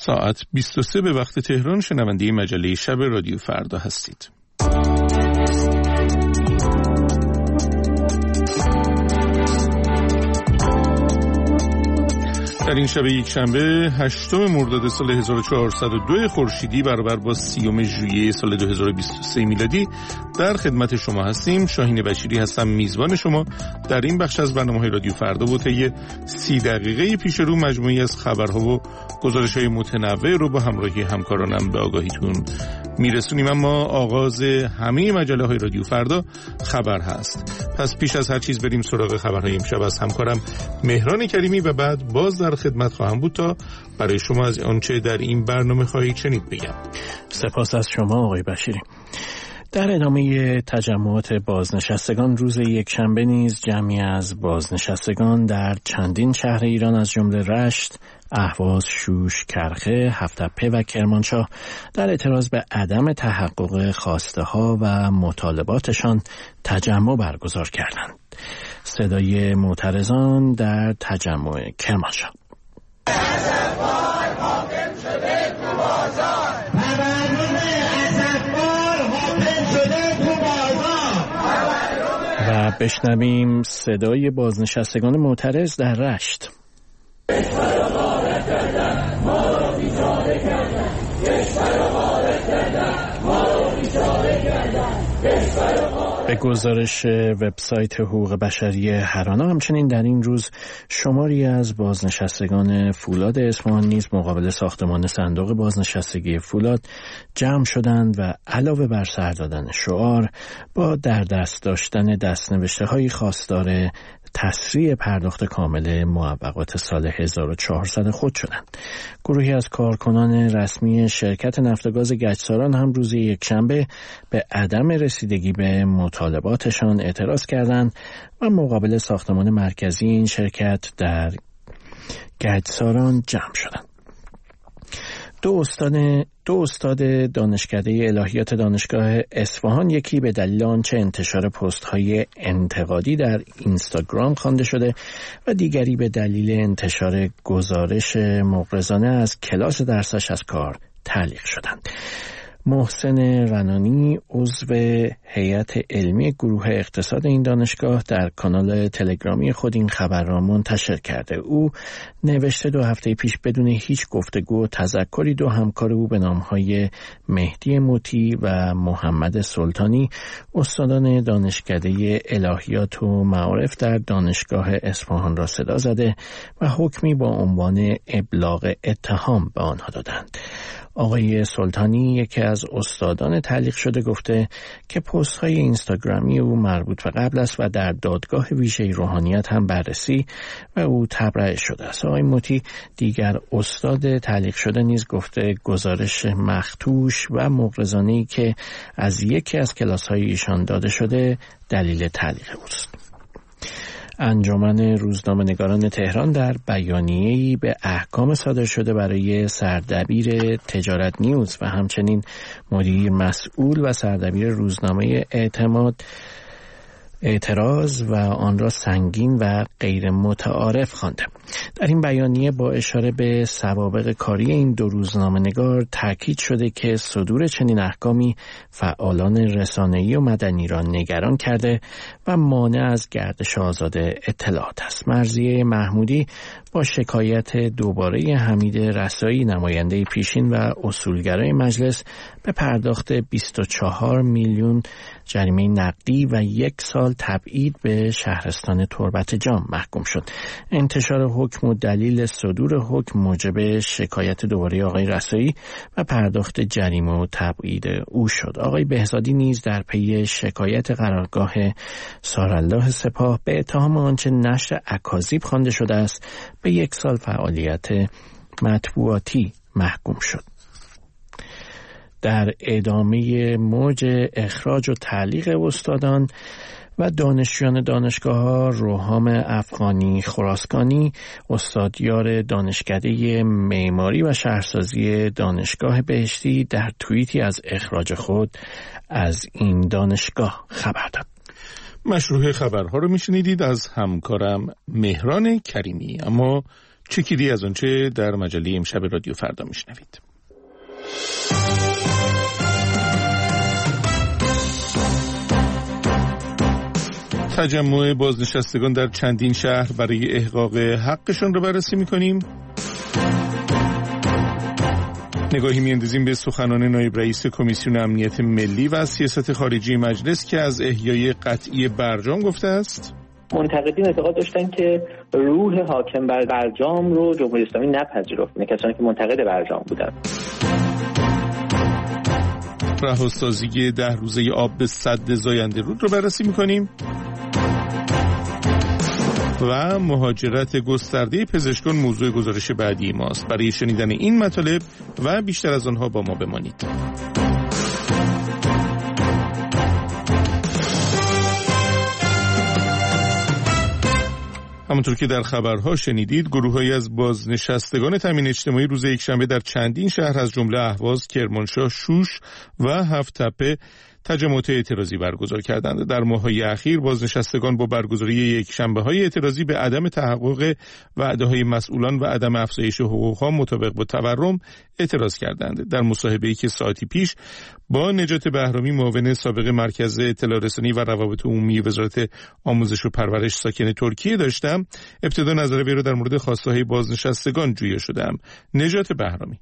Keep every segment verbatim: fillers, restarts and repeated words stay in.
ساعت بیست و سه به وقت تهران شنونده مجله شب رادیو فردا هستید. در این شب یک شنبه هشتم مرداد سال هزار و چهارصد و دو خورشیدی برابر با سیوم ژوئیه سال دو هزار و بیست و سه میلادی در خدمت شما هستیم. شاهین بشیری هستم، میزبان شما در این بخش از برنامه رادیو فردا. و طی سی دقیقه پیش رو مجموعی از خبرها و گزارش‌های متنوع رو با همراهی همکارانم به آگاهیتون میرسونیم. اما آغاز همه مجله‌های رادیو فردا خبر هست. پس پیش از هر چیز بریم سراغ خبرهای امشب از همکارم مهران کریمی و بعد باز در خدمت خواهم بود تا برای شما از آنچه در این برنامه خواهید شنید بگم. سپاس از شما آقای بشیری. در ادامه تجمعات بازنشستگان روز یکشنبه نیز جمعی از بازنشستگان در چندین شهر ایران از جمله رشت، اهواز، شوش، کرخه، هفت‌تپه و کرمانشاه در اعتراض به عدم تحقق خواسته ها و مطالباتشان تجمع برگزار کردند. صدای معترضان در تجمع کرمانشاه: و بشنویم صدای بازنشستگان معترض در رشت. به گزارش وبسایت حقوق بشری هرانا همچنین در این روز شماری از بازنشستگان فولاد اصفهان نیز مقابل ساختمان صندوق بازنشستگی فولاد جمع شدند و علاوه بر سر دادن شعار با در دست داشتن دستنوشته‌های خواستار تسریع پرداخت کامل معوقات سال هزار و چهارصد خود شدند. گروهی از کارکنان رسمی شرکت نفت و گاز گچساران هم روز یکشنبه به عدم رسیدگی به مطالباتشان اعتراض کردند و مقابل ساختمان مرکزی این شرکت در گچساران جمع شدند. دو استاد دو استاد دانشکده الهیات دانشگاه اصفهان، یکی به دلیل آنچه انتشار پست‌های انتقادی در اینستاگرام خوانده شده و دیگری به دلیل انتشار گزارش مغرضانه از کلاس درسش از کار تعلیق شدند. محسن رنانی عضو هیئت علمی گروه اقتصاد این دانشگاه در کانال تلگرامی خود این خبر را منتشر کرده. او نوشته دو هفته پیش بدون هیچ گفتگو و تذکری دو همکار او به نامهای مهدی موتی و محمد سلطانی استادان دانشکده الهیات و معارف در دانشگاه اصفهان را صدا زده و حکمی با عنوان ابلاغ اتهام به آنها دادند. آقای سلطانی یکی از استادان تعلیق شده گفته که پست های اینستاگرامی او مربوط به قبل است و در دادگاه ویژه روحانیت هم بررسی و او تبرئه شده است. آقای موتی دیگر استاد تعلیق شده نیز گفته گزارش مخدوش و مغرضانه‌ای که از یکی از کلاس های ایشان داده شده دلیل تعلیق اوست. انجمن روزنامه‌نگاران تهران در بیانیه‌ای به احکام صادر شده برای سردبیر تجارت نیوز و همچنین مدیر مسئول و سردبیر روزنامه اعتماد اعتراض و آن را سنگین و غیر متعارف خوانده. در این بیانیه با اشاره به سوابق کاری این دو روزنامه‌نگار تاکید شده که صدور چنین احکامی فعالان رسانه‌ای و مدنی را نگران کرده و مانع از گردش آزاد اطلاعات است. مرضیه محمودی با شکایت دوباره حمید رسایی نماینده پیشین و اصولگرای مجلس به پرداخت بیست و چهار میلیون جریمه نقدی و یک سال تبعید به شهرستان تربت جام محکوم شد. انتشار حکم و دلیل صدور حکم موجب شکایت دوباره آقای رسایی و پرداخت جریمه و تبعید او شد. آقای بهزادی نیز در پی شکایت قرارگاه سارالله سپاه به اتهام آنچه نشر اکاذیب خوانده شده است به یک سال فعالیت مطبوعاتی محکوم شد. در ادامه موج اخراج و تعلیق استادان و دانشجویان دانشگاه‌ها، روحام افغانی خراسکانی استادیار دانشکده معماری و شهرسازی دانشگاه بهشتی در توییتی از اخراج خود از این دانشگاه خبر داد. مشروع خبرها رو میشنیدید از همکارم مهران کریمی. اما چکیدی از آنچه در مجله امشب رادیو فردا میشنوید. تجمع بازنشستگان در چندین شهر برای احقاق حقشان رو بررسی می‌کنیم. نگاهی می‌اندازیم به سخنان نایب رئیس کمیسیون امنیت ملی و سیاست خارجی مجلس که از احیای قطعی برجام گفته است. منتقدین اعتقاد داشتن که روح حاکم بر برجام رو جمهوری اسلامی نپذیرفت، یعنی کسانی که منتقد برجام بودند. رهاسازی ده روزه آب به سد زاینده رود رو بررسی می‌کنیم. و مهاجرت گسترده پزشکان موضوع گزارش بعدی ماست. برای شنیدن این مطالب و بیشتر از آنها با ما بمانید. همونطور که در خبرها شنیدید، گروه‌هایی از بازنشستگان تامین اجتماعی روز یکشنبه در چندین شهر از جمله اهواز، کرمانشاه، شوش و هفت‌تپه تجمعات اعتراضی برگزار کردند. در ماه‌های اخیر بازنشستگان با برگزاری یکشنبه‌های اعتراضی به عدم تحقق وعده‌های مسئولان و عدم افزایش حقوق‌ها مطابق با تورم اعتراض کردند. در مصاحبه‌ای که ساعتی پیش با نجات بهرامی، معاون سابق مرکز اطلاع رسانی و روابط عمومی وزارت آموزش و پرورش ساکن ترکیه داشتم، ابتدا نظر وی را در مورد خواسته‌های بازنشستگان جویا شدم. نجات بهرامی: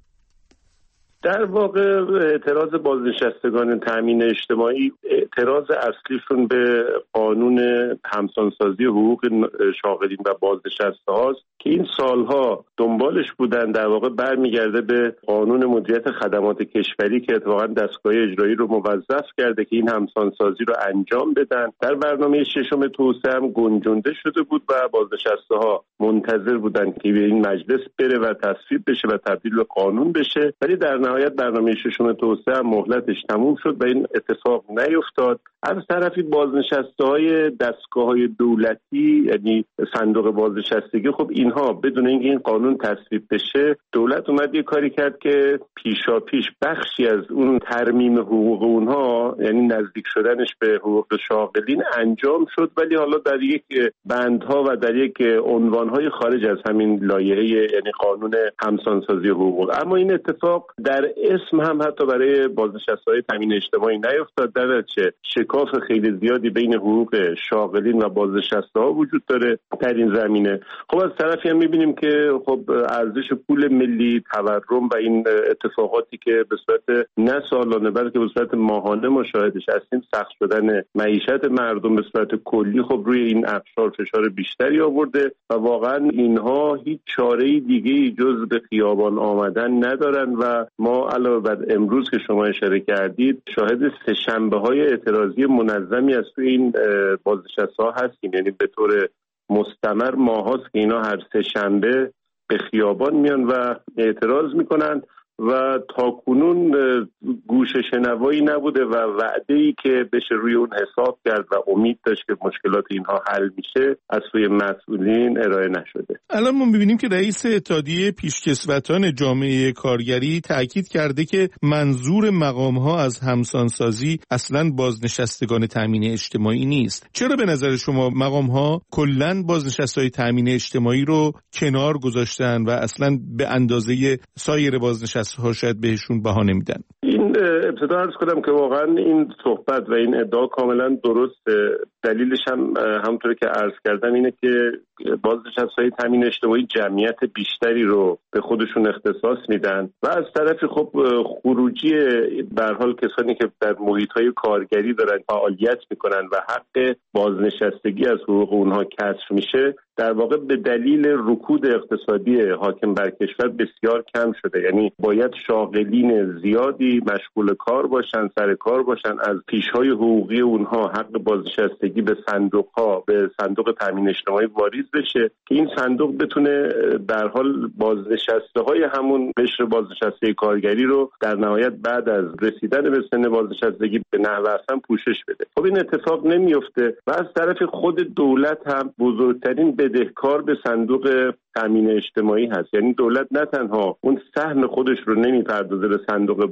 در واقع اعتراض بازنشستگان تامین اجتماعی اعتراض اصلیشون به قانون همسانسازی حقوق شاغلین و بازنشسته هاست که این سالها دنبالش بودن. در واقع برمیگرده به قانون مدیریت خدمات کشوری که اتفاقا دستگاه اجرایی رو موظف کرده که این همسانسازی رو انجام بدن. در برنامه ششم توسعه هم گنجونده شده بود و بازنشسته ها منتظر بودن که به این مجلس بره و تصویب بشه و تبدیل به قانون بشه، ولی در نهایت برنامه ششم توسعه مهلتش تموم شد و این اتفاق نیفتاد. از طرفی بازنشسته‌های دستگاه‌های دولتی، یعنی صندوق بازنشستگی، خب اینها بدون اینکه این قانون تصویب بشه، دولت اومد یه کاری کرد که پیشاپیش بخشی از اون ترمیم حقوق اونها، یعنی نزدیک شدنش به حقوق شاغلین انجام شد، ولی حالا در یک بندها و در یک عنوان‌های خارج از همین لایحه، یعنی قانون همسانسازی حقوق. اما این اتفاق در اسم هم حتی برای بازنشسته‌های تامین اجتماعی نیفتاد، در چه شکاف خیلی زیادی بین حقوق شاغلین و بازنشسته‌ها وجود داره در این زمینه. خب از طرفی هم می‌بینیم که خب ارزش پول ملی، تورم و این اتفاقاتی که به صورت نه سالانه بلکه به صورت ماهانه مشاهدش هستیم، سخت شدن معیشت مردم به صورت کلی، خب روی این اقشار فشار بیشتری آورده و واقعا اینها هیچ چاره‌ای دیگه‌ای جز به خیابان آمدن ندارن و ما علاوه بر امروز که شما اشاره کردید شاهد سه شنبه‌های اعتراضی منظمی از توی این بازنشسته‌ها هستیم. یعنی به طور مستمر ماهاست که اینا هر سه شنبه به خیابان میان و اعتراض میکنن و تاکنون گوش شنوایی نبوده و وعده‌ای که بشه روی اون حساب کرد و امید داشت که مشکلات اینها حل میشه از سوی مسئولین ارائه نشده. الان ما می‌بینیم که رئیس اتحادیه پیشکسوتان جامعه کارگری تاکید کرده که منظور مقام‌ها از همسانسازی اصلاً بازنشستگان تامین اجتماعی نیست. چرا به نظر شما مقام‌ها کلاً بازنشسته‌های تامین اجتماعی رو کنار گذاشتن و اصلاً به اندازه سایر بازنشست ها شاید بهشون بها نمیدن؟ این ابتدا عرض کنم که واقعا این صحبت و این ادعا کاملا درسته. دلیلش هم همونطور که عرض کردم اینه که بازنشسته‌های تامین اجتماعی جمعیت بیشتری رو به خودشون اختصاص میدن و از طرفی خب خروجی به هر حال کسانی که در محیط‌های کارگری دارن فعالیت میکنن و حق بازنشستگی از حقوق اونها کسر میشه، در واقع به دلیل رکود اقتصادی حاکم بر کشور بسیار کم شده. یعنی باید شاغلین زیادی مشغول کار باشن، سر کار باشن، از پیش‌های حقوقی اونها حق بازنشستگی به صندوق‌ها، به صندوق تامین اجتماعی واریز بشه که این صندوق بتونه در حال بازنشسته‌های همون قشر بازنشسته کارگری رو در نهایت بعد از رسیدن به سن بازنشستگی به نحو احسن پوشش بده. خب این اتفاق نمیفته و از طرف خود دولت هم بزرگترین بدهکار به صندوق تامین اجتماعی هست. یعنی دولت نه تنها اون سهم خودش رو نمیپردازه به صندوق بازنشستگی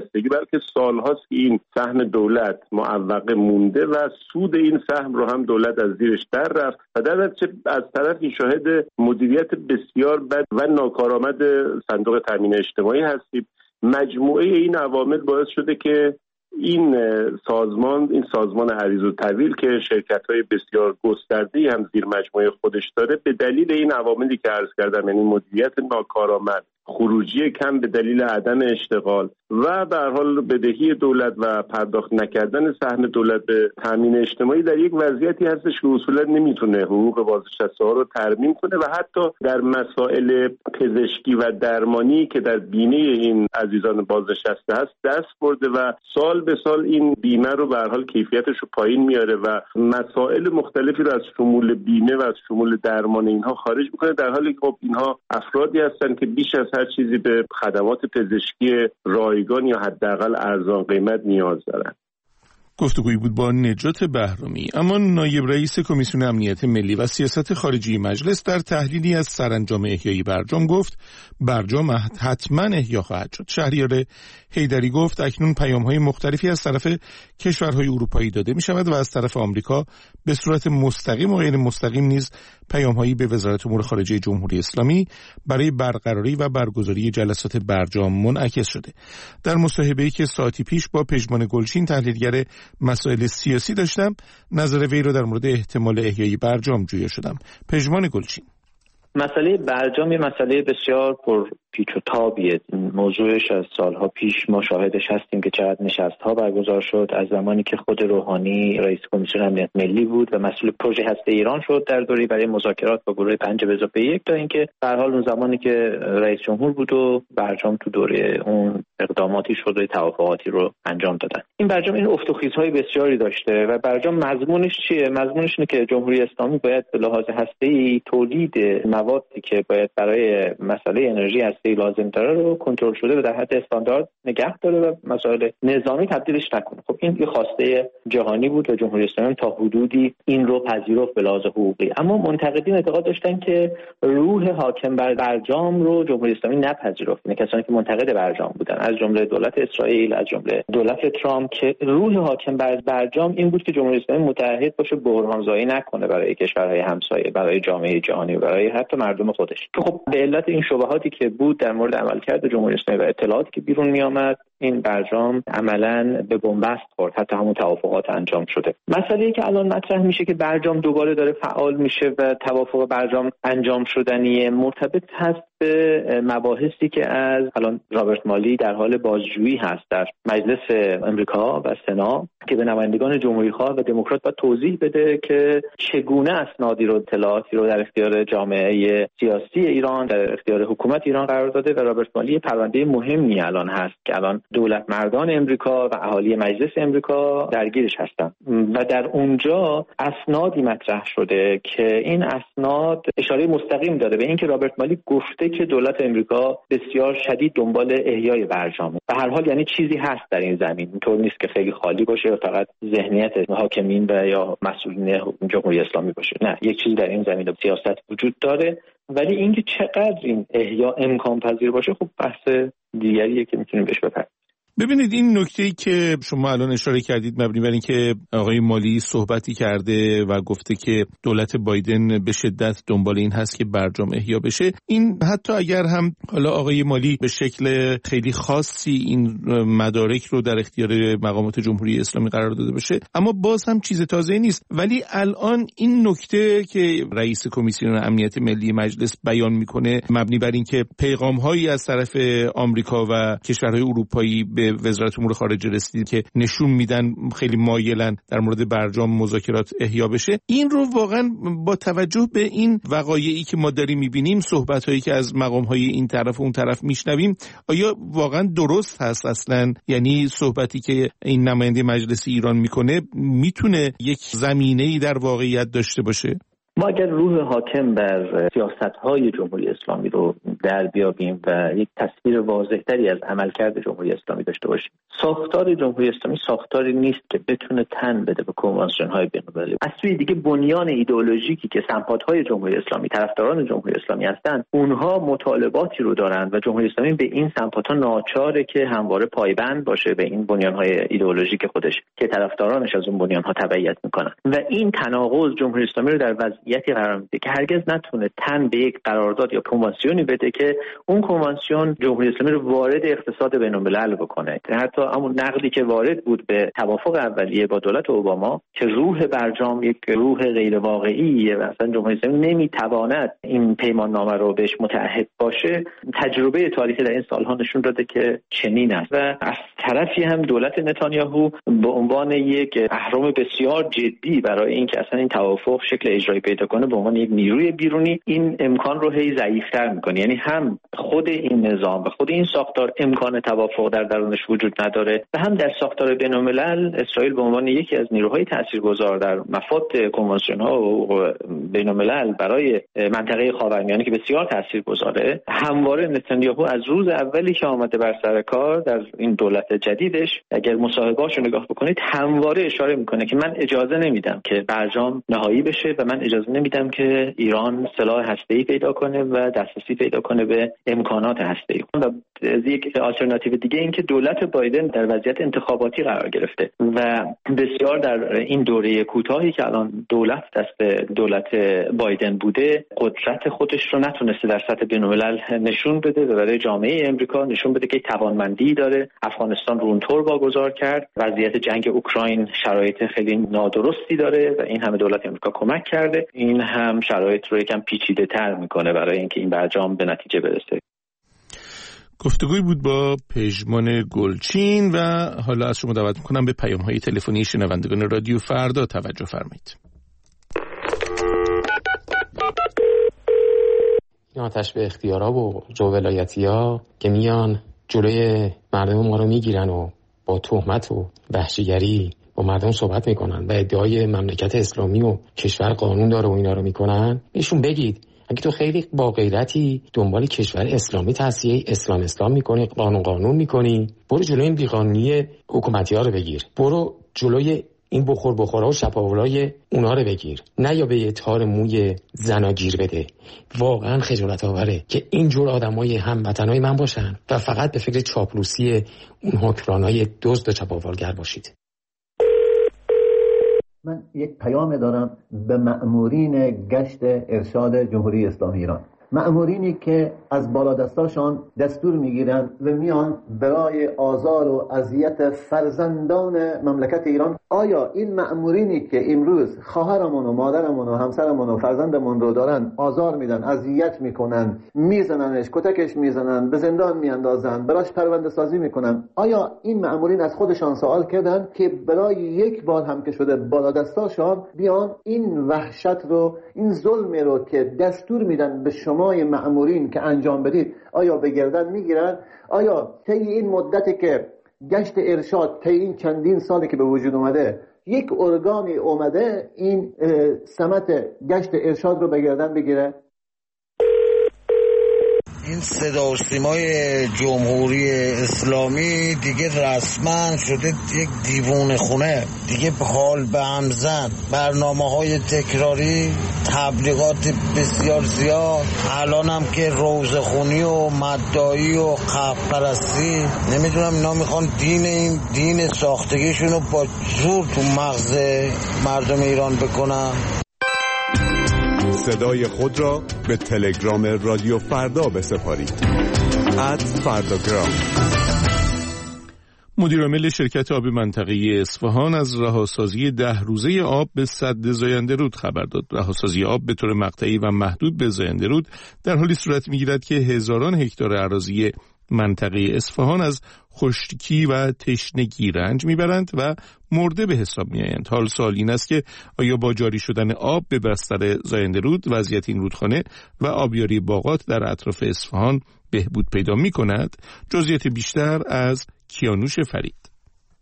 بازنشستگی، بلکه سالهاست که این سهم دولت معوقه مونده و سود این سهم رو هم دولت از زیرش در رفت و در نتیجه از طرفی شاهد مدیریت بسیار بد و ناکارآمد صندوق تامین اجتماعی هستیم. مجموعه این عوامل باعث شده که این سازمان این سازمان عریض الطویل که شرکت‌های بسیار گسترده‌ای هم زیر مجموعه خودش داره، به دلیل این عواملی که عرض کردم، یعنی مدیریت ناکارآمد، خروجی کم به دلیل عدم اشتغال و به هر حال بدهی دولت و پرداخت نکردن سهم دولت به تامین اجتماعی، در یک وضعیتی هستش که اصولا نمیتونه حقوق بازنشسته ها رو ترمیم کنه و حتی در مسائل پزشکی و درمانی که در بیمه این عزیزان بازنشسته هست دست برده و سال به سال این بیمه رو به هر حال کیفیتش رو پایین میاره و مسائل مختلفی رو از شمول بیمه و از شمول درمان اینها خارج میکنه، در حالی که خب اینها افرادی هستن که بیش از هر چیزی به خدمات پزشکی رایگان یا حداقل ارزان قیمت نیاز دارند. گفتگویی بود با نجات بهرامی. اما نایب رئیس کمیسیون امنیت ملی و سیاست خارجی مجلس در تحلیلی از سرانجام احیای برجام گفت برجام حتما احیا خواهد شد. شهریار حیدری گفت اکنون پیام‌های مختلفی از طرف کشورهای اروپایی داده می‌شود و از طرف آمریکا به صورت مستقیم و غیر مستقیم نیز پیام‌هایی به وزارت امور خارجه جمهوری اسلامی برای برقراری و برگزاری جلسات برجام منعکس شده. در مصاحبه‌ای که ساعتی پیش با پژمان گلچین تحلیلگر مسائل سیاسی داشتم، نظر وی را در مورد احتمال احیای برجام جویا شدم. پژمان گلچین: مسئله برجام یه مسئله بسیار پر پیچ و تابیه. موضوعش از سالها پیش ما شاهدش هستیم که چقدر نشست‌ها برگزار شد از زمانی که خود روحانی رئیس کمیسیون امنیت ملی بود و مسئول پروژه هسته ایران شد در دوری برای مذاکرات با گروه پنج به اضافه یک، تا اینکه به هر حال اون زمانی که رئیس جمهور بود و برجام تو دوره اون اقداماتی شد و توافقاتی رو انجام دادن. این برجام این افت و خیزهای بسیاری داشته و برجام مضمونش چیه؟ مضمونش اینه که جمهوری اسلامی باید به لحاظ هسته‌ای تولید موادی که باید برای مسئله انرژی هسته‌ای لازم داره رو کنترل شده و در حد استاندارد نگه داره و مسائل نظامی تبدیلش نکنه. خب این یه خواسته جهانی بود و جمهوری اسلامی تا حدودی این رو پذیرفت به لحاظ حقوقی، اما منتقدین اعتقاد داشتن که روح حاکم بر برجام رو جمهوری اسلامی نپذیرفت. این کسانی که منتقد برجام بودن از جمله دولت اسرائیل، از جمله دولت ترامپ، که روح حاکم بر برجام این بود که جمهوری اسلامی متحد باشه، بحران‌زایی نکنه برای کشورهای همسایه، برای جامعه جهانی، برای حتی مردم خودش. خب به علت این شبهاتی که بود در مورد عملکرد جمهوری اسلامی و اطلاعاتی که بیرون می آمد، این برجام عملاً به بنبست خورد، حتی همون توافقات انجام شده. مسئله‌ای که الان مطرح میشه که برجام دوباره داره فعال میشه و توافق برجام انجام شدنیه، مرتبط هست به مباحثی که از الان رابرت مالی در حال بازجویی هست در مجلس امریکا و سنا که به نمایندگان جمهوری‌خواه و دموکرات باید توضیح بده که چگونه اسنادی رو، اطلاعاتی رو در اختیار جامعه سیاسی ایران، در اختیار حکومت ایران قرار داده و رابرت مالی پرونده مهمی الان هست که الان دولت مردان امریکا و اهالی مجلس امریکا درگیرش هستن و در اونجا اسنادی مطرح شده که این اسناد اشاره مستقیم داره به اینکه رابرت مالی گفته که دولت امریکا بسیار شدید دنبال احیای برجامه. به هر حال یعنی چیزی هست در این زمین، اینطور نیست که خیلی خالی باشه یا فقط ذهنیت حاکمین و یا مسئولین جمهوری اسلامی باشه. نه، یک چیزی در این زمین سیاست وجود داره، ولی اینکه چقدر این احیا امکان پذیر باشه خب بحث دیگریه که میتونیم بهش بپردازیم. ببینید این نکته‌ای که شما الان اشاره کردید مبنی بر اینکه آقای مالی صحبتی کرده و گفته که دولت بایدن به شدت دنبال این هست که برجام احیا بشه، این حتی اگر هم حالا آقای مالی به شکل خیلی خاصی این مدارک رو در اختیار مقامات جمهوری اسلامی قرار داده باشه، اما باز هم چیز تازه‌ای نیست. ولی الان این نکته که رئیس کمیسیون امنیت ملی مجلس بیان میکنه مبنی بر اینکه پیغام‌هایی از طرف آمریکا و کشورهای اروپایی به وزارت امور خارجه رسید که نشون میدن خیلی مایلن در مورد برجام مذاکرات احیا بشه، این رو واقعا با توجه به این وقایعی که ما داریم میبینیم، صحبت‌هایی که از مقام‌های این طرف و اون طرف میشنویم، آیا واقعا درست هست اصلا؟ یعنی صحبتی که این نماینده مجلس ایران میکنه میتونه یک زمینه‌ای در واقعیت داشته باشه؟ ما اگر روح حاکم بر سیاست‌های جمهوری اسلامی رو در بیابیم و یک تصویر واضح‌تری از عملکرد جمهوری اسلامی داشته باشیم، ساختار جمهوری اسلامی ساختاری نیست که بتونه تن بده به کنوانسیون‌های بین‌المللی. از سوی دیگه بنیان ایدئولوژیکی که سمپات‌های جمهوری اسلامی، طرفداران جمهوری اسلامی هستند، اونها مطالباتی رو دارند و جمهوری اسلامی به این سمپات‌ها ناچاره که همواره پایبند باشه به این بنیان‌های ایدئولوژیک خودش که طرفدارانش از اون بنیان‌ها تبعیت می‌کنن و این تناقض جمهوری اسلامی رو در وضعیتی قرار میده که هرگز نتونه تن به یک قرارداد یا کنوانسیونی بده که اون کنوانسیون جمهوری اسلامی رو وارد اقتصاد بین‌الملل بکنه. حتی همون نقدی که وارد بود به توافق اولیه با دولت اوباما که روح برجام یک روح غیر واقعیه و اصلا جمهوری اسلامی نمیتواند این پیمان نامه رو بهش متعهد باشه، تجربه تاریخی در این سالها نشون داده که چنین است. و از طرفی هم دولت نتانیاهو به عنوان یک اهرم بسیار جدی برای اینکه اصلا این توافق شکل اجرایی پیدا کنه، به عنوان یک نیروی بیرونی این امکان رو هی ضعیف‌تر می‌کنه. یعنی هم خود این نظام و خود این ساختار امکان توافق در درونش وجود نداره و هم در ساختار بین‌الملل اسرائیل به عنوان یکی از نیروهای تاثیرگذار در مفاد کنوانسیون‌ها و بین‌الملل برای منطقه خاورمیانه که بسیار تاثیرگذاره، همواره نتانیاهو از روز اولی که آمده بر سر کار در این دولت جدیدش، اگر مصاحبه‌هاشو نگاه بکنید، همواره اشاره میکنه که من اجازه نمیدم که برجام نهایی بشه و من اجازه نمیدم که ایران سلاح هسته‌ای پیدا کنه و دسترسی پیدا کنه به امکانات هسته‌ای. و یک آلترناتیو دیگه این که دولت بایدن در وضعیت انتخاباتی قرار گرفته و بسیار در این دوره کوتاهی که الان دولت دست دولت بایدن بوده، قدرت خودش رو نتونسته در سطح بین‌الملل نشون بده و برای جامعه امریکا نشون بده که توانمندی داره. افغانستان رو اونطور واگذار کرد، وضعیت جنگ اوکراین شرایط خیلی نادرستی داره و این همه دولت امریکا کمک کرده، این هم شرایط رو یکم پیچیده تر میکنه برای اینکه این برجام به نتیجه برسه. گفتگوی بود با پژمان گلچین و حالا از شما دعوت میکنم به پیام‌های تلفنی شنوندگان رادیو فردا توجه فرمایید. این آتش به اختیارا و جو ولایتی‌ها که میان جلوی مردم ما رو میگیرن و با تهمت و وحشیگری با مردم صحبت میکنن و ادعای مملکت اسلامی و کشور قانون داره و اینا رو میکنن، بهشون بگید اگه تو خیلی با غیرتی دنبال کشور اسلامی تصحیح اسلام اسلام میکنی، قانون قانون میکنی، برو جلوی این بیقانونی حکومتی ها رو بگیر، برو جلوی این بخور بخورها و شپاولای اونا رو بگیر، نه یا به یه تار موی زنا گیر بده. واقعا خجالت آوره که اینجور آدمای هموطنای من باشن و فقط به فکر چاپلوسی اون حکمرانای دزد و چپاولگر باشید. من یک پیام دارم به مأمورین گشت ارشاد جمهوری اسلامی ایران، مأمورینی که از بالادستاشان دستور میگیرن و میان برای آزار و اذیت فرزندان مملکت ایران. آیا این مأمورینی که امروز خواهرمون و مادرمون و همسرمون و فرزندمون رو دارن آزار میدن، اذیت میکنن، میزننش، کتکش میزنن، به زندان میاندازن، براش پرونده سازی میکنن، آیا این مأمورین از خودشان سوال کردن که برای یک بار هم که شده بالادستاشان بیان این وحشت رو، این ظلم رو که دستور میدن به شما مأمورین که انجام بدید، آیا به گردن میگیرن؟ آیا طی این مدتی که گشت ارشاد، طی این چندین سالی که به وجود اومده، یک ارگانی اومده این سمت گشت ارشاد رو به گردن بگیره؟ این صدا و سیمای جمهوری اسلامی دیگه رسما شده یک دیوونه خونه، دیگه حال به هم زن، برنامه های تکراری، تبلیغات بسیار زیاد، الان هم که روزخونی و مدعایی و خلق پرستی، نمیدونم اینا میخوان دین این دین ساختگیشون رو با زور تو مغز مردم ایران بکنن. صدای خود را به تلگرام رادیو فردا بسپارید. ات فرداگرام. مدیرعامل شرکت آب منطقه اصفهان از رهاسازی ده روزه آب به سد زاینده رود خبر داد. رهاسازی آب به طور مقطعی و محدود به زاینده رود در حالی صورت می‌گیرد که هزاران هکتار اراضی منطقه اصفهان از خشکی و تشنگی رنج میبرند و مرده به حساب میآیند. حال سوال این است که آیا با جاری شدن آب به بستر زاینده رود وضعیت این رودخانه و آبیاری باغات در اطراف اصفهان بهبود پیدا میکند؟ جزئیات بیشتر از کیانوش فرید.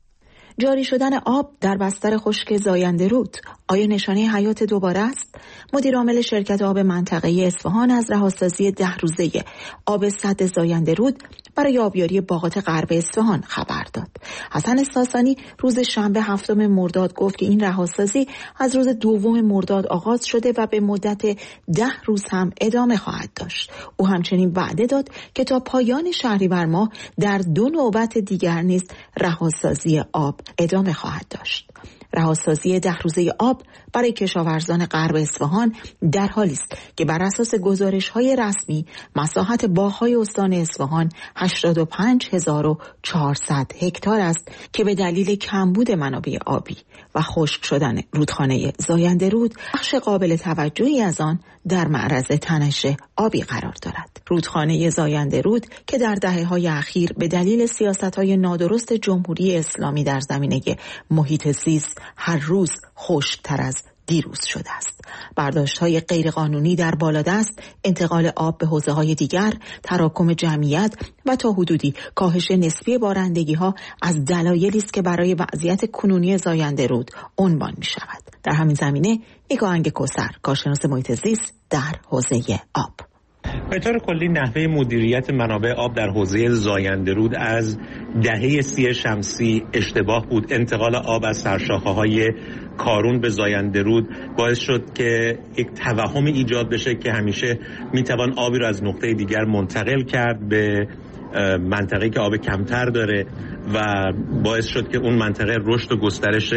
جاری شدن آب در بستر خشک زاینده رود آیا نشانه حیات دوباره است؟ مدیر عامل شرکت آب منطقه‌ای اصفهان از رهاسازی ده روزه آب سد زاینده رود برای آبیاری باغات غرب اصفهان خبر داد. حسن ساسانی روز شنبه هفتم مرداد گفت که این رهاسازی از روز دوم مرداد آغاز شده و به مدت ده روز هم ادامه خواهد داشت. او همچنین وعده داد که تا پایان شهریور ماه در دو نوبت دیگر نیز رهاسازی آب ادامه خواهد داشت. رهاسازی ده روزه آب برای کشاورزان غرب اصفهان در حالی است که بر اساس گزارش‌های رسمی مساحت باغ‌های استان اصفهان هشتاد و پنج هزار و چهارصد هکتار است که به دلیل کمبود منابع آبی و خشک شدن رودخانه زاینده رود بخش قابل توجهی از آن در معرض تنش آبی قرار دارد. رودخانه زاینده رود که در دهه‌های اخیر به دلیل سیاست‌های نادرست جمهوری اسلامی در زمینه محیط زیست هر روز خشک‌تر از دیروز شده است. برداشت‌های غیرقانونی در بالادست، انتقال آب به حوزه‌های دیگر، تراکم جمعیت و تا حدودی کاهش نسبی بارندگی‌ها از دلایلی است که برای وضعیت کنونی زاینده رود عنوان می‌شود. در همین زمینه نیکاهنگ کوثر، کارشناس محیط زیست در حوزه آب: به طور کلی نحوه مدیریت منابع آب در حوزه زاینده رود از دهه سی شمسی اشتباه بود. انتقال آب از سرشاخه‌های کارون به زاینده رود باعث شد که یک توهم ایجاد بشه که همیشه میتوان آبی رو از نقطه دیگر منتقل کرد به منطقه‌ای که آب کمتر داره و باعث شد که اون منطقه رشد و گسترش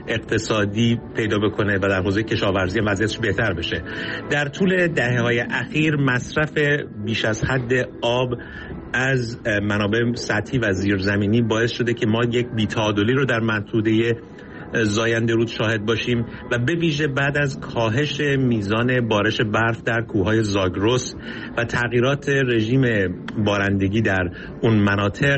اقتصادی پیدا بکنه و در حوزه کشاورزی وضعیتش بهتر بشه. در طول دهه‌های اخیر مصرف بیش از حد آب از منابع سطحی و زیرزمینی باعث شده که ما یک بی‌تعادلی رو در منطقه زاینده رود شاهد باشیم و به ویژه بعد از کاهش میزان بارش برف در کوههای زاگرس و تغییرات رژیم بارندگی در اون مناطق،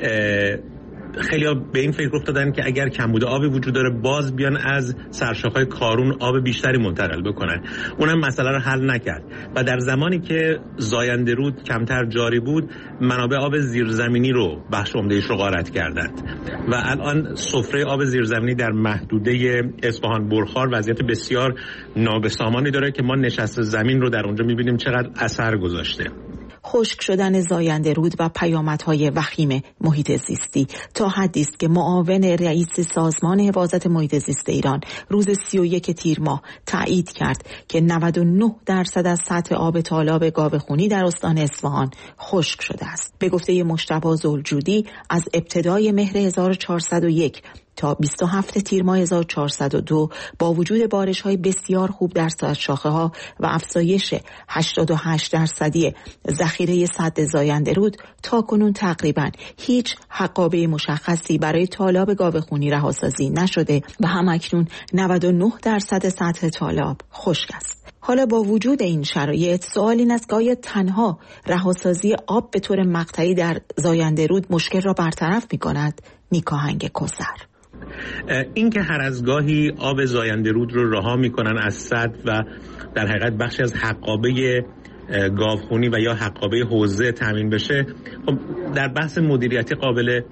خیلی ها به این فکر افتادن که اگر کمبود آبی وجود داره باز بیان از سرشاخهای کارون آب بیشتری منتقل بکنن. اونم مسئله رو حل نکرد و در زمانی که زاینده رود کمتر جاری بود منابع آب زیرزمینی رو بخش عمده‌اش رو غارت کردند و الان سفره آب زیرزمینی در محدوده اصفهان برخار وضعیت بسیار نابسامانی داره که ما نشست زمین رو در اونجا می‌بینیم چقدر اثر گذاشته. خشک شدن زاینده رود و پیامدهای وخیم محیط زیستی تا حدی است که معاون رئیس سازمان حفاظت محیط زیست ایران روز سی و یک تیر ماه تایید کرد که نود و نه درصد از سطح آب تالاب گاوخونی در استان اصفهان خشک شده است. به گفته مجتبی زلجودی از ابتدای مهر هزار و چهارصد و یک تا بیست و هفت تیر ماه هزار و چهارصد و دو با وجود بارش‌های بسیار خوب در سرشاخه‌ها و افزایش هشتاد و هشت درصدی ذخیره سد زاینده رود تا کنون تقریباً هیچ حقابه مشخصی برای تالاب گاوخونی رهاسازی نشده و همکنون نود و نه درصد سطح تالاب خشک است. حالا با وجود این شرایط سوال این است که آیا تنها رهاسازی آب به طور مقطعی در زاینده رود مشکل را برطرف می‌کند؟ نیکاهنگ کوثر: این که هر از گاهی آب زاینده رود رو رها میکنن از سد و در حقیقت بخشی از حقابه گاوخونی و یا حقابه حوزه تامین بشه، خب در بحث مدیریتی قابل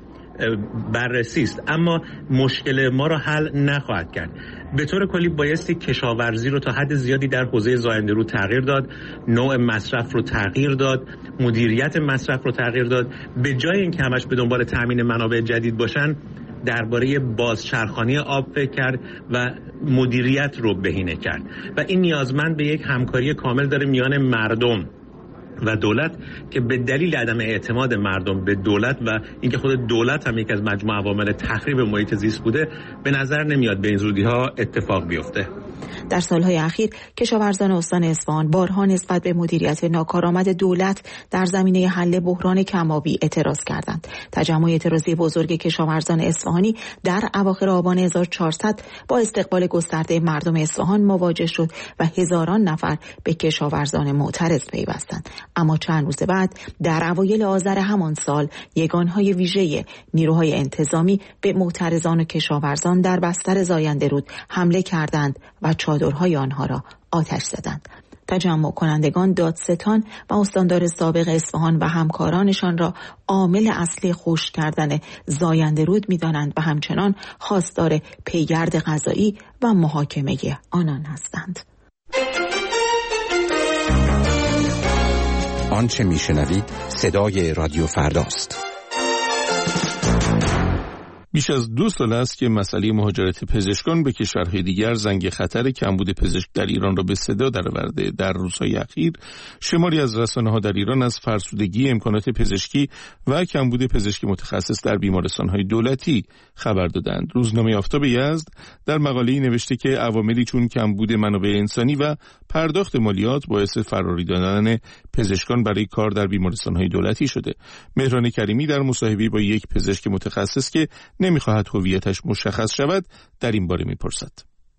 بررسی است، اما مشکل ما را حل نخواهد کرد. به طور کلی بایستی کشاورزی رو تا حد زیادی در حوزه زاینده رود تغییر داد، نوع مصرف رو تغییر داد، مدیریت مصرف رو تغییر داد. به جای اینکه همش به دنبال تامین منابع جدید باشن درباره بازچرخانی آب فکر کرد و مدیریت رو بهینه کرد و این نیازمند به یک همکاری کامل داره میان مردم و دولت که به دلیل عدم اعتماد مردم به دولت و اینکه خود دولت هم یک از مجموع عوامل تخریب محیط زیست بوده به نظر نمیاد به این زودی‌ها اتفاق بیفته. در سالهای اخیر کشاورزان استان اصفهان بارها نسبت به مدیریت ناکارآمد دولت در زمینه حل بحران کم‌آبی اعتراض کردند. تجمع اعتراضی بزرگ کشاورزان اصفهانی در اواخر آبان هزار و چهارصد با استقبال گسترده مردم اصفهان مواجه شد و هزاران نفر به کشاورزان معترض پیوستند. اما چند روز بعد در اوایل آذر همان سال یگانهای ویژه نیروهای انتظامی به معترضان و کشاورزان در بستر زاینده رود حمله کردند و چادرهای آنها را آتش زدند. تجمع کنندگان دادستان و استاندار سابق اصفهان و همکارانشان را عامل اصلی خشک کردن زاینده رود می‌دانند و همچنان خواستار پیگرد قضایی و محاکمه آنان هستند. آنچه میشنوید صدای رادیو فرداست. بیش از دو سال است که مسئله مهاجرت پزشکان به کشورهای دیگر زنگ خطر کمبود پزشک در ایران را به صدا درآورده. در روزهای اخیر شماری از رسانه‌ها در ایران از فرسودگی امکانات پزشکی و کمبود پزشک متخصص در بیمارستان‌های دولتی خبر دادند. روزنامه آفتاب یزد در مقاله‌ای نوشته که عواملی چون کمبود منابع انسانی و پرداخت مالیات باعث فراری دادن پزشکان برای کار در بیمارستان‌های دولتی شده. مهران کریمی در مصاحبه‌ای با یک پزشک متخصص که نمیخواهد هویتش مشخص شود در این باره میپرسد.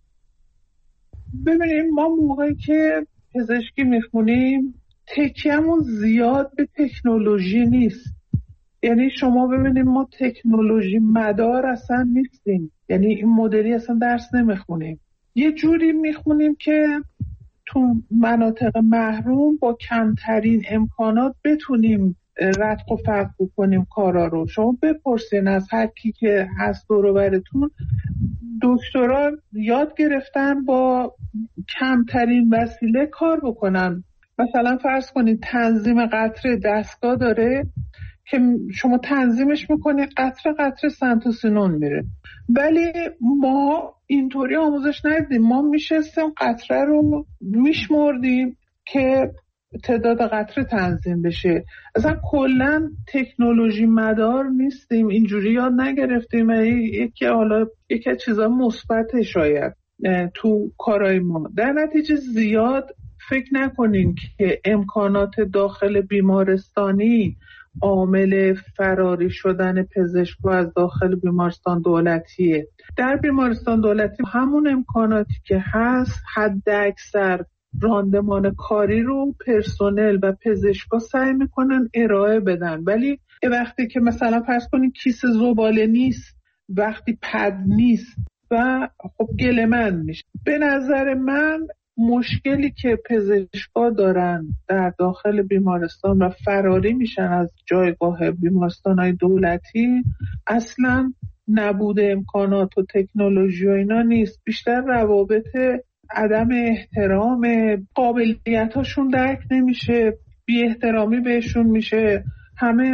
ببینیم ما موقعی که پزشکی میخونیم تکیه‌مون زیاد به تکنولوژی نیست. یعنی شما ببینیم ما تکنولوژی مدار اصلا نیستیم. یعنی این مدلی اصلا درس نمیخونیم. یه جوری میخونیم که تو مناطق محروم با کمترین امکانات بتونیم رتق و فرق کنیم کارا رو. شما بپرسین از هر کی که هست دور و برتون، دکترا یاد گرفتن با کمترین وسیله کار بکنن. مثلا فرض کنید تنظیم قطره دستگاه داره که شما تنظیمش میکنی قطره قطره سنتوسینون میره، ولی ما اینطوری آموزش ندیدیم. ما میشستیم قطره رو میشمردیم که تعداد قطره تنظیم بشه. اصلا کلا تکنولوژی مدار نیستیم، اینجوری یاد نگرفتیم. یکی حالا یکی از چیزا مثبت شاید تو کارهای ما. در نتیجه زیاد فکر نکنین که امکانات داخل بیمارستانی عامل فراری شدن پزشک از داخل بیمارستان دولتیه. در بیمارستان دولتی همون امکاناتی که هست حد اکثر راندمان کاری رو پرسنل و پزشکا سعی میکنن ارائه بدن، ولی وقتی که مثلا فرض کنید کیسه زباله نیست، وقتی پد نیست و خب گلمن میشه. به نظر من مشکلی که پزشکا دارن در داخل بیمارستان و فراری میشن از جایگاه بیمارستان‌های دولتی اصلا نبود امکانات و تکنولوژی و اینا نیست، بیشتر روابط عدم احترام، قابلیتاشون درک نمیشه، بی احترامی بهشون میشه. همه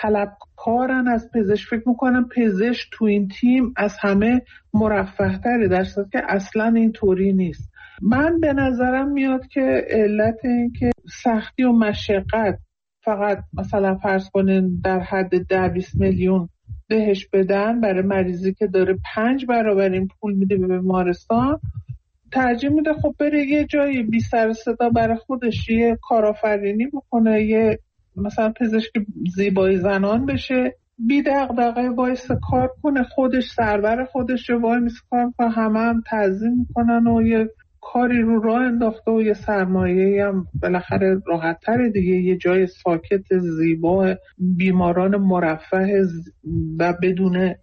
طلبکارن از پزشک، فکر میکنن پزشک تو این تیم از همه مرفه تره، در صورتی که اصلا اینطوری نیست. من به نظرم میاد که علت این که سختی و مشقت فقط مثلا فرض کنین در حد ده بیست میلیون بهش بدن برای مریضی که داره پنج برابر این پول میده به بیمارستان، ترجیح میده خب بره یه جایی بی سر صدا برای خودش یه کارآفرینی بکنه، یه مثلا پزشک زیبایی زنان بشه، بی دغدغه وایس کار کنه، خودش سربر خودش وای میس کار کنه، همه هم تعظیم میکنن و یه کاری رو راه انداخته و یه سرمایه هم بالاخره راحت تره دیگه، یه جای ساکت زیبا، بیماران مرفه و بدون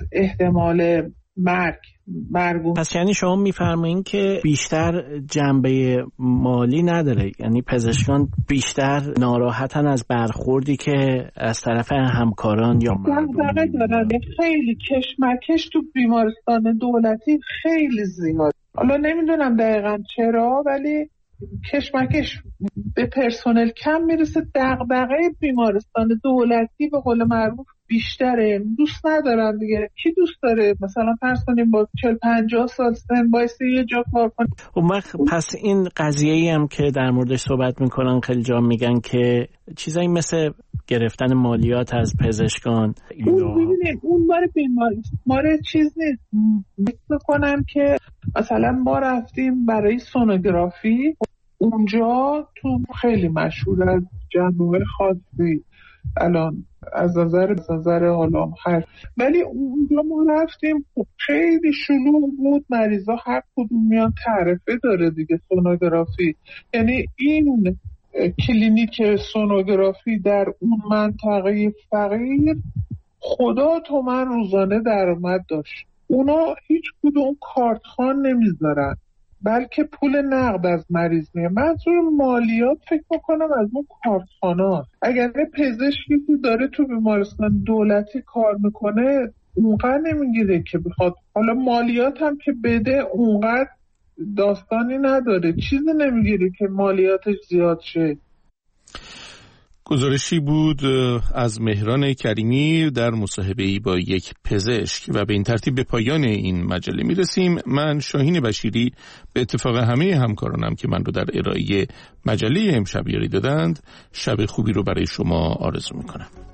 احتمال مرگ مرگو. پس یعنی شما میفرمایین که بیشتر جنبه مالی نداره، یعنی پزشکان بیشتر ناراحتن از برخوردی که از طرف همکاران یا مردم دارن. خیلی کشمکش تو بیمارستان دولتی خیلی زیاد، حالا نمیدونم دقیقا چرا، ولی کشمکش به پرسنل کم میرسه. دغدغه بیمارستان دولتی به قول معروف بیشتره، دوست ندارن دیگه. کی دوست داره مثلا فرض کنیم با چهل پنجاه سال سن بایستی یه جا کار کنه؟ اون وقت پس این قضیه‌ای هم که در موردش صحبت میکنن خیلی جا میگن که چیزایی مثل گرفتن مالیات از پزشکان، اون ببینید اون بار بیمار ماره چیز نیست. میکنم که مثلا ما رفتیم برای سونوگرافی، اونجا تو خیلی مشهور از جنوب خاصی الان از نظر از نظر حالا هر، ولی اونجا ما رفتیم خیلی شلوغ بود، مریضا هر کدوم میان تعرفه داره دیگه سونوگرافی. یعنی این کلینیک سونوگرافی در اون منطقه فقیر خدا تومن روزانه درآمد داشت. اونا هیچ کدوم کارتخوان نمیذارن، بلکه پول نقد از مریض میاد. منظور مالیات فکر میکنم از اون کارخانه. اگر پزشکی که داره تو بیمارستان دولتی کار میکنه اونقدر نمیگیره که بخواد، حالا مالیات هم که بده اونقدر داستانی نداره، چیزی نمیگیره که مالیاتش زیاد شه. گزارشی بود از مهران کریمی در مصاحبه‌ای با یک پزشک و به این ترتیب به پایان این مجله میرسیم. من شاهین بشیری به اتفاق همه همکارانم که من رو در ارائه مجله امشب یاری دادند، شب خوبی رو برای شما آرزو میکنم.